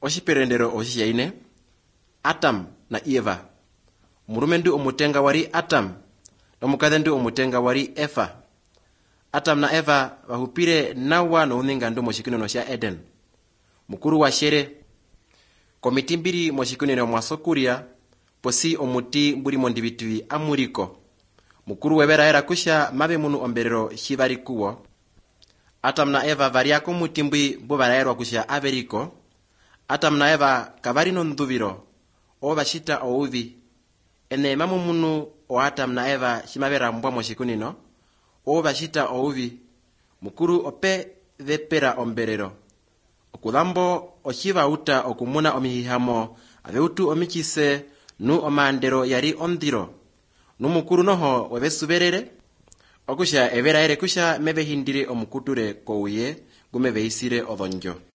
oshiperendero oshiyaine Adam na Eva. Murume ndio omutenga wari Adam, nomukadhe ndio omutenga wari Eva. Adam na Eva bahupire nawa no uninga ndo moshikunino sha Eden. Mukuru wa shere komiti mbiri moshikunino mwasokuria posi omuti mburi mondibitui amuriko. Mukuru webera era kusha mabe munu omberero shibari kuwo. Adam na Eva variako mutimbwi bo baraerwa kusha averiko. Adam na Eva kavari no nduviro o bashita ouvi. Ene mamu munu o Adam na Eva shimabera mbwa moshikunino o bashita ouvi. Mukuru ope vepera omberero. Okudambo oshiva uta okumuna omihihamo aveutu omichise nu omandero yari ondiro. Numukuru noho webesuberere okusha evera ere kusha mebehindire omukuture kouye gumebeisire odonjo.